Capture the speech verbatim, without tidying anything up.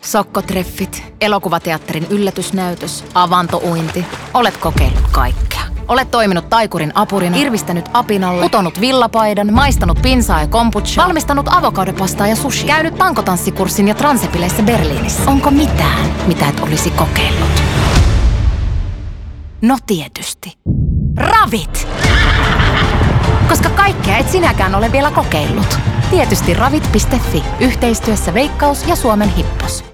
Sokkotreffit, elokuvateatterin yllätysnäytös, avantouinti. Olet kokeillut kaikkea. Olet toiminut taikurin apurina, irvistänyt apinalle, kutonut villapaidan, maistanut pinsaa ja kombuchaa, valmistanut avokadopastaa ja sushi, käynyt tankotanssikurssin ja transepileissä Berliinissä. Onko mitään, mitä et olisi kokeillut? No tietysti. Ravit! Koska kaikkea et sinäkään ole vielä kokeillut. Tietysti ravit piste fi, yhteistyössä Veikkaus ja Suomen Hippos.